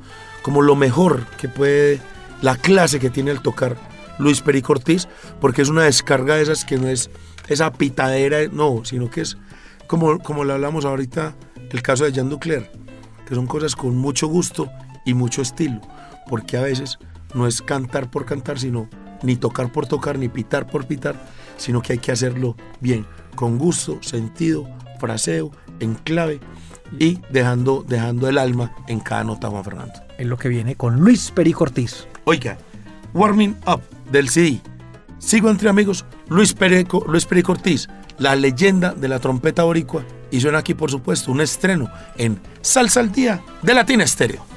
como lo mejor que puede, la clase que tiene al tocar Luis Perico Ortiz, porque es una descarga de esas que no es esa pitadera, no, sino que es como, como le hablamos ahorita, el caso de Jean Ducler, que son cosas con mucho gusto y mucho estilo, porque a veces no es cantar por cantar, sino ni tocar por tocar, ni pitar por pitar, sino que hay que hacerlo bien, con gusto, sentido, fraseo, en clave y dejando, dejando el alma en cada nota, Juan Fernando. Es lo que viene con Luis Perico Ortiz. Oiga, Warming Up del C D. Sigo entre amigos, Luis Perico, Luis Perico Ortiz, la leyenda de la trompeta boricua, y suena aquí, por supuesto, un estreno en Salsa al Día de Latina Estéreo.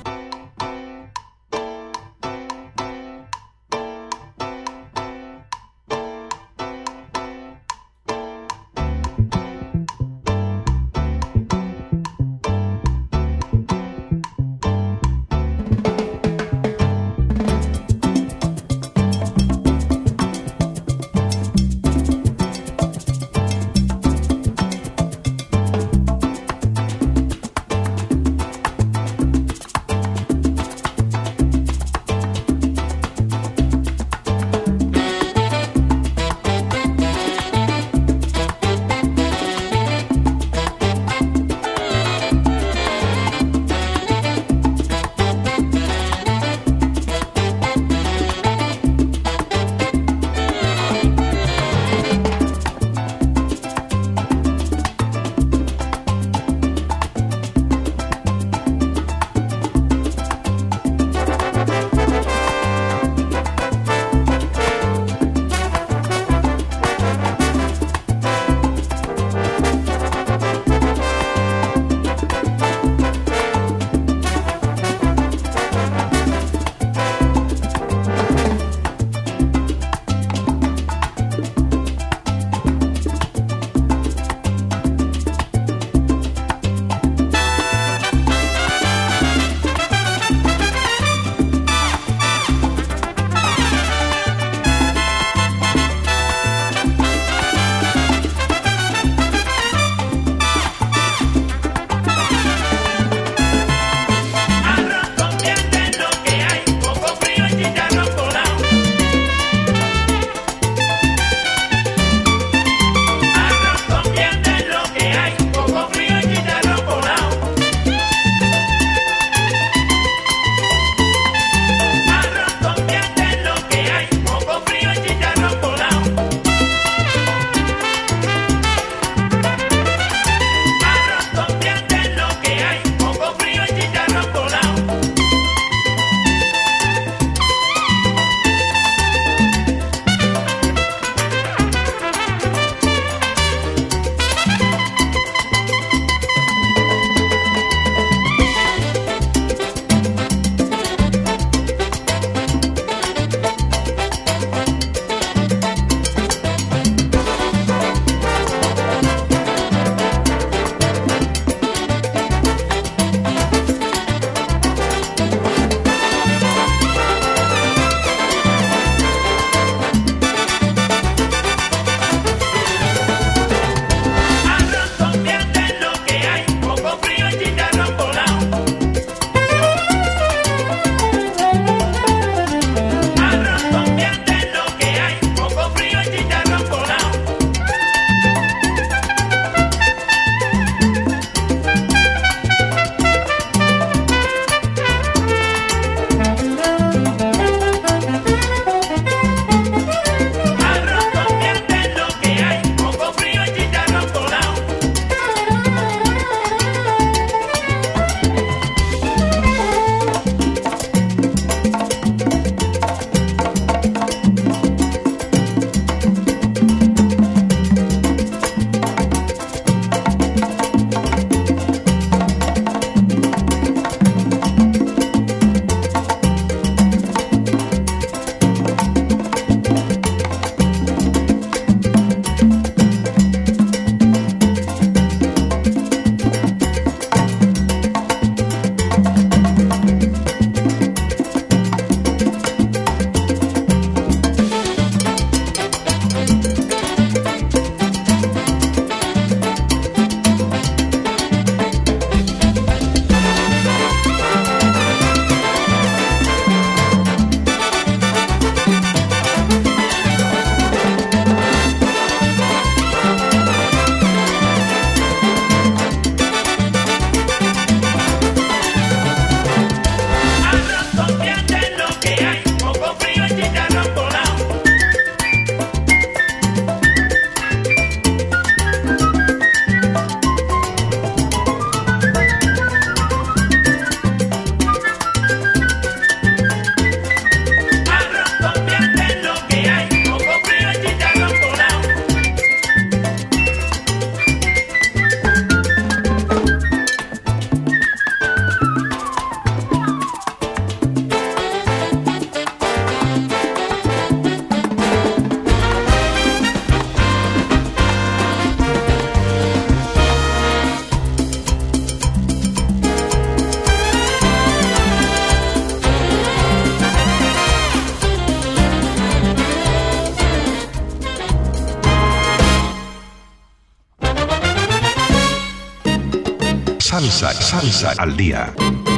Salsa, salsa al día.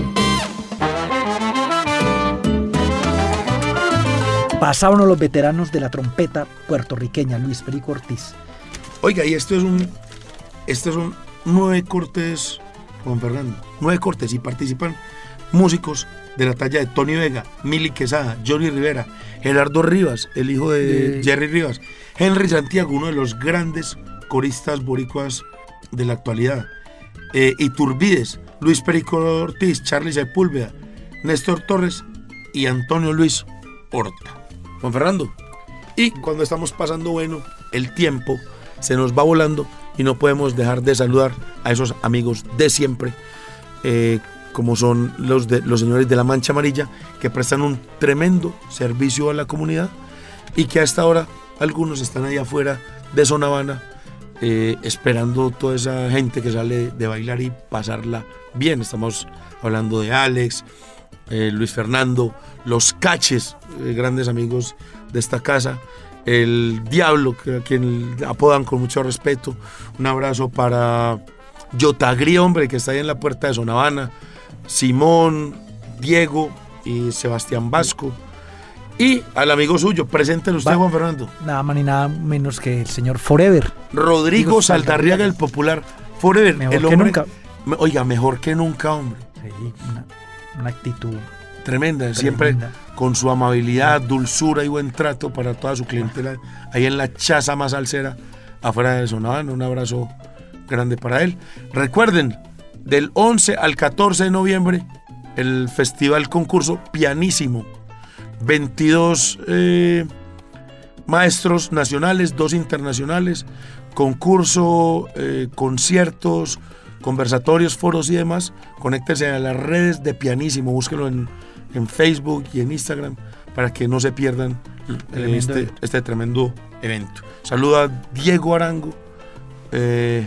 Pasaron los veteranos de la trompeta puertorriqueña, Luis Perico Ortiz. Oiga, y esto es un, esto es un nueve cortes, Juan Fernando, nueve cortes, y participan músicos de la talla de Tony Vega, Mili Quesada, Johnny Rivera, Gerardo Rivas, el hijo de, de Jerry Rivas, Henry Santiago, uno de los grandes coristas boricuas de la actualidad, eh, Iturbides, Luis Perico Ortiz, Charly Sepúlveda, Néstor Torres y Antonio Luis Horta. Juan Fernando, y cuando estamos pasando bueno, el tiempo se nos va volando y no podemos dejar de saludar a esos amigos de siempre, eh, como son los, de, los señores de la Mancha Amarilla, que prestan un tremendo servicio a la comunidad y que a esta hora algunos están allá afuera de Zona Habana, eh, esperando toda esa gente que sale de bailar y pasarla bien. Estamos hablando de Alex, eh, Luis Fernando, los Caches, eh, grandes amigos de esta casa, el Diablo, que a quien apodan con mucho respeto. Un abrazo para Yotagri, hombre, que está ahí en la puerta de Zona Habana, Simón, Diego y Sebastián Vasco. Y al amigo suyo, preséntelo usted, Va, Juan Fernando. Nada más ni nada menos que el señor Forever. Rodrigo Saldarriaga, el popular Forever. Mejor el que hombre, nunca. Oiga, mejor que nunca, hombre. Sí, una, una actitud tremenda, tremenda, siempre con su amabilidad, dulzura y buen trato para toda su clientela, ahí en la chaza más salsera, afuera de Zona Habana. Un abrazo grande para él. Recuerden, del once al catorce de noviembre, el festival concurso Pianísimo. veintidós eh, maestros nacionales, dos internacionales, concurso, eh, conciertos, conversatorios, foros y demás. Conéctense a las redes de Pianísimo, búsquenlo en, en Facebook y en Instagram para que no se pierdan eh, este, este tremendo evento. Saluda a Diego Arango, eh,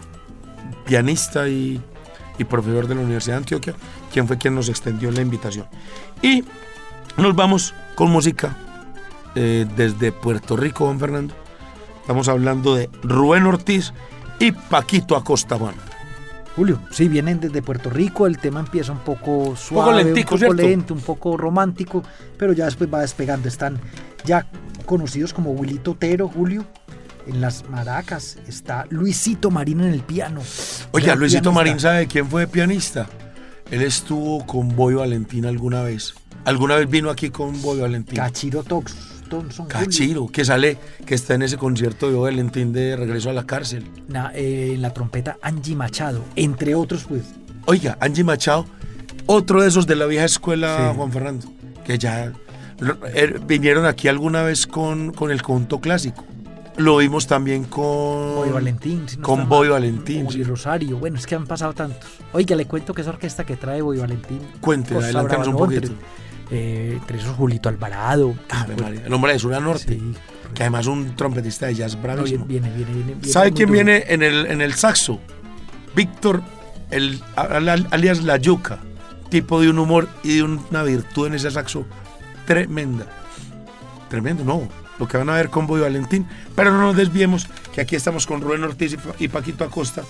pianista y, y profesor de la Universidad de Antioquia, quien fue quien nos extendió la invitación. Y nos vamos con música eh, desde Puerto Rico, Juan Fernando. Estamos hablando de Rubén Ortiz y Paquito Acosta, Juan. Julio, sí, vienen desde Puerto Rico, el tema empieza un poco suave, un poco, lentico, un poco ¿cierto? lento, un poco romántico, pero ya después va despegando. Están ya conocidos como Wilito Otero, Julio. En las maracas está Luisito Marín en el piano. Oiga, Luisito Marín, ¿sabe quién fue pianista? Él estuvo con Boy Valentín alguna vez. Alguna vez vino aquí con Boy Valentín. Cachiro Tox. Thompson, Cachiro, Julio, que sale, que está en ese concierto de Boy Valentín de Regreso a la Cárcel. Na, eh, en la trompeta Angie Machado, entre otros, pues. Oiga, Angie Machado, otro de esos de la vieja escuela, sí. Juan Fernando, que ya er, vinieron aquí alguna vez con, con el conjunto clásico. Lo vimos también con Boy Valentín, si no con Boy Valentín, Willy sí. Rosario. Bueno, es que han pasado tantos. Oiga, le cuento que esa orquesta que trae Boy Valentín. Cuéntela, adelántanos un poquito. Entre, eh, entre esos Julito Alvarado. Ah, pues, María, el hombre de Sur a Norte, sí, que además es un trompetista de jazz bravísimo. No, viene, viene, viene, viene, ¿Sabe quién duro. viene en el, en el saxo? Víctor, el, alias La Yuca, tipo de un humor y de una virtud en ese saxo tremenda. Tremendo, no. Lo que van a ver con Boy Valentín, pero no nos desviemos, que aquí estamos con Rubén Ortiz y Paquito Acosta.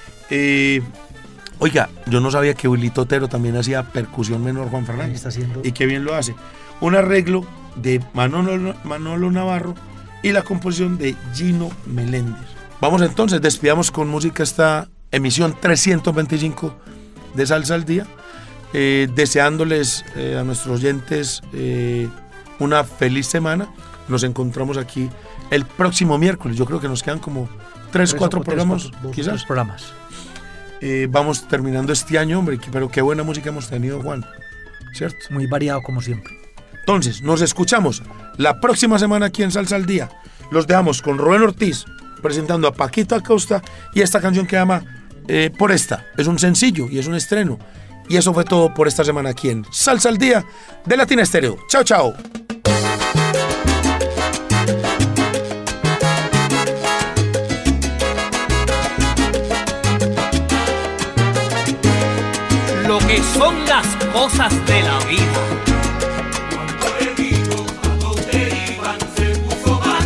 Eh, oiga, yo no sabía que Wilito Otero también hacía percusión menor, Juan Fernando, está haciendo... y qué bien lo hace. Un arreglo de Manolo, Manolo Navarro y la composición de Gino Meléndez. Vamos entonces, despidamos con música esta emisión trescientos veinticinco de Salsa al Día, eh, deseándoles eh, a nuestros oyentes eh, una feliz semana. Nos encontramos aquí el próximo miércoles. Yo creo que nos quedan como tres, tres cuatro programas, tres, cuatro, quizás. Tres programas. Eh, vamos terminando este año, hombre, pero qué buena música hemos tenido, Juan. ¿Cierto? Muy variado como siempre. Entonces, nos escuchamos la próxima semana aquí en Salsa al Día. Los dejamos con Rubén Ortiz presentando a Paquito Acosta y esta canción que llama eh, Por Esta. Es un sencillo y es un estreno. Y eso fue todo por esta semana aquí en Salsa al Día de Latina Estéreo. Chao, chao. Lo que son las cosas de la vida. Cuando le digo a dónde iban se puso mal.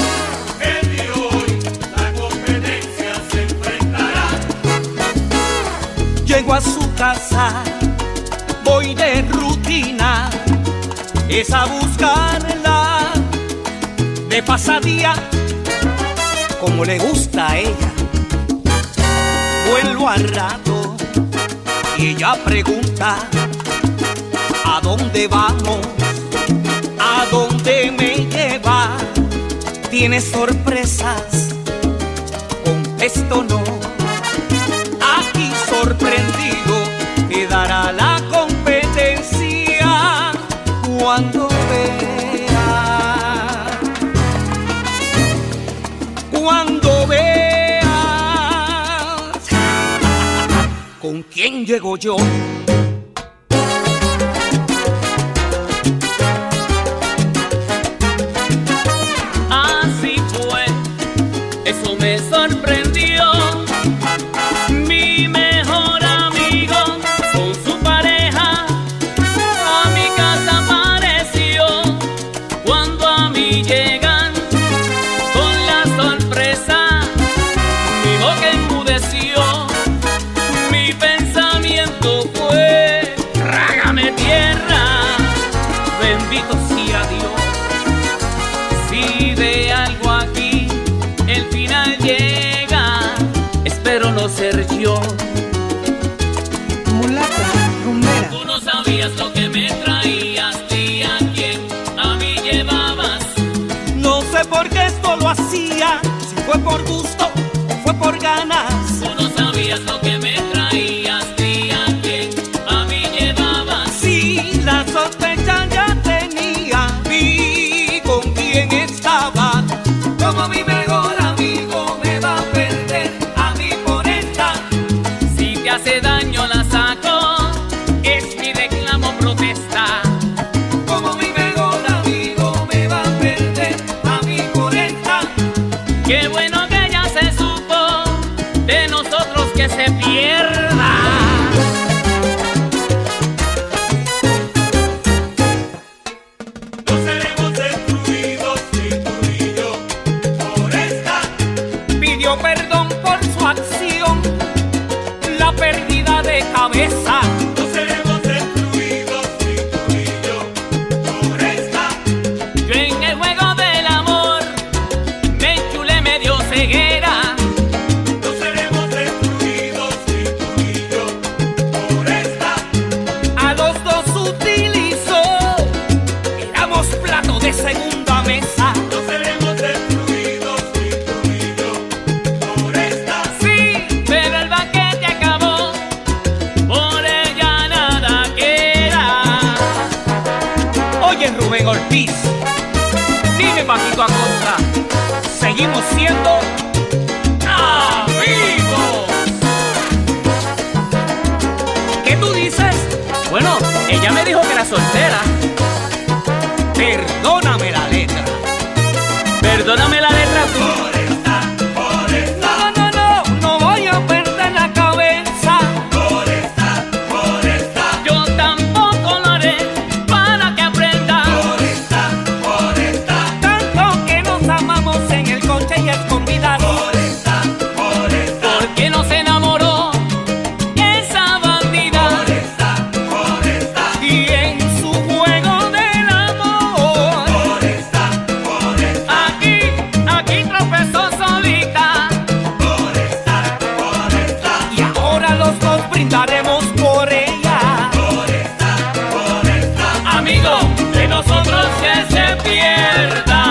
El de hoy la competencia se enfrentará. Llego a su casa, voy de rutina, es a buscarla de pasadía, como le gusta a ella. Vuelvo al rato y ella pregunta: ¿a dónde vamos? ¿A dónde me lleva? ¿Tienes sorpresas? Contesto no. Aquí sorprendido quedará la competencia cuando vea, cuando veas con quién llego yo. Así fue, eso me sorprendió. Mi mejor amigo con su pareja a mi casa apareció. Cuando a mí llegan con la sorpresa, mi boca enmudeció. Mi pensamiento fue: trágame tierra, bendito sea Dios. Si de algo aquí el final llega, espero no ser yo. Mulata, rumbera. Tú no sabías lo que me traías, ni a quién a mí llevabas. No sé por qué esto lo hacía, si fue por gusto o fue por ganas. Tú no sabías lo que me traías, ni a quién a mí llevabas. Sí, la sospecha ya tenía, vi con quién estaba. Como mi mejor amigo me va a perder a mí por esta. Si te hace daño la saco, es mi reclamo protesta. Como mi mejor amigo me va a perder a mí por esta. Qué bueno que ya se supo de nosotros que se pierda. No seremos destruidos ni tú ni yo por esta. Pidió perdón por su acción, la pérdida de cabeza. No seremos destruidos ni tú ni yo por esta. Yo en el juego del amor me enchulé medio ceguera. No seremos destruidos ni tú ni yo por esta. A los dos utilizó, éramos plato de segunda mesa. No seremos destruidos ni tú ni yo por esta. Sí, pero el banquete acabó, por ella nada queda. Oye, Rubén Ortiz, dime, Paquito Acosta, seguimos siendo amigos. ¿Qué tú dices? Bueno, ella me dijo que era soltera. Perdóname la letra. Perdóname la letra tú. Por esta, por esta, No, no, no, no voy a perder la cabeza. por esta, por esta, Yo tampoco lo haré para que aprenda. por esta, por esta, Tanto que nos amamos en el coche y a escondidas. por esta, por esta, Porque no se enamoró esa bandida. por esta, por esta, Y en su juego del amor, por esta, por esta, Aquí, aquí tropezó solita. por esta, por esta, y ahora los dos brindaremos por ella. por esta, por esta. Amigo, de nosotros que se pierda.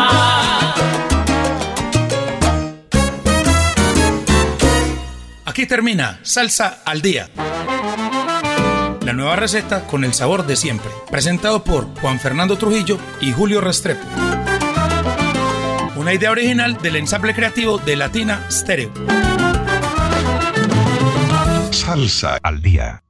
Aquí termina Salsa al Día. La nueva receta con el sabor de siempre. Presentado por Juan Fernando Trujillo y Julio Restrepo. Una idea original del ensamble creativo de Latina Stereo. Salsa al Día.